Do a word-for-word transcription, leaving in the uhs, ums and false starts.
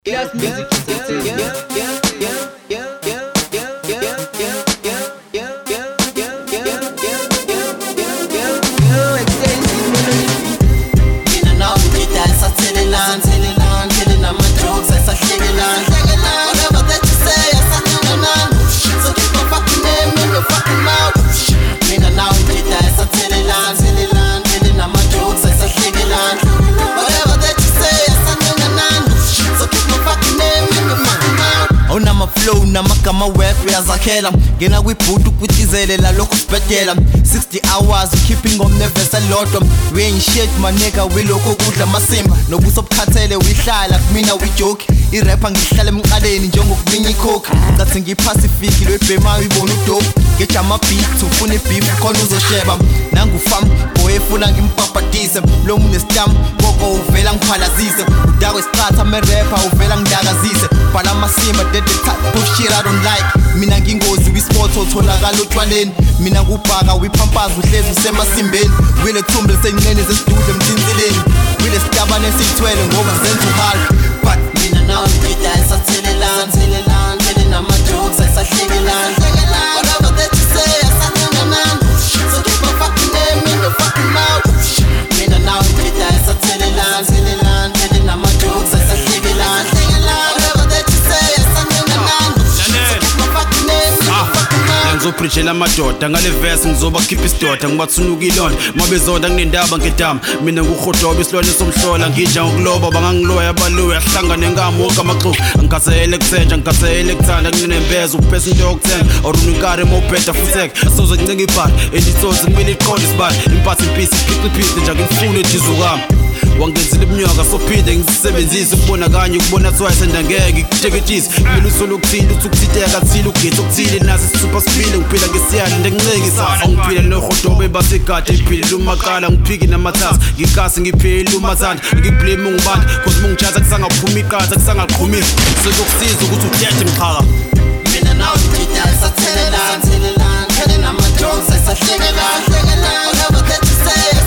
Yes, music is a thing. Yeah, yeah, yeah, yeah, yeah, yeah, yeah, yeah, yeah, yeah, yeah, yeah, yeah, yeah, yeah, yeah, yeah, extensive melody. In and out with it, I start telling on, telling on, telling on my jokes, I start singing on, singing on. Whatever that you say, I start singing on. So keep on fucking name, make me fucking mouth. In and out with it, I start telling on, telling on, telling on my jokes, I start singing on. Whatever that you say, I start singing on. So keep on fucking name, make me fucking mouth. Unama flow namagama web uyazakhela ngena kwibhutu kwitizelela lokho sibhedela sixty hours keeping on nevesa lodwa we ain't shit my nigga we lokho kudla masimba nobuso bukhathele uyihlala kumina we joke irapper ngihlala emqaleni njengokuminya icoke ngathi ngipacific lwebhema uyibona udope ngejama beat ufuna beef khona uzosheba nangu fam boy efuna ngimpapatise lo munestam boko uvela ngiphalazise udakwe isiqatha me rapper uvela ngidakazise bhala masimba the type of shit I don't like mina ngingozi wisport otholakala utshwaleni mina ngubhaka wiphampaza uhlezi usemasimbeni wile thumbe lisencane zesidude emthinzileni wile sitabane esithwele ngoba zenza uhalo but mina now ngida isathelela thelela telling my jokes isahlekela whatever that you say isathana so keep on fucking name in the fucking mouth mina now ngida isathelela thelela telling my jokes isahlekela whatever that you say ngizopreachela amadoda ngale verse ngizoba keep isidoda ngibathunuka ilonda mabezonda kunendaba ngedama mina ngukhodoba isilwane somhlola ngidla ngokuloba bangangiloya abaluya ahlangane ngamuka amaxoxo angikhathele kusentsha ngikhathele kuthanda kunembeza ukuphesa into yokuthenga orunikare mobheda futheke asoze ngincenga ibhari enditsozi kumele iqonde isibali impatha impisi iphiciphici njalo ngifune edizukami wangenzile ibunyoka sophinde ngisebenzise ukubona kanye ukubona twice andangeke ngikuteketshise kumele usolo ukuthile uthi ukuthiteka thile ugethe okuthile nazi super speed ngiphila ngesiyani ndengincekisa ngiphile nohodobe basigade iphile umaqala ngiphiki namathasa ngikasi ngiphile umathanda ngiblame ungibanda cause mungijaza kusangaphuma iqatha kusangaqhumisa sokusiza ukuthi udede mxhaka mina now ngida isathelela thelela telling my jokes isahlekela whatever that you say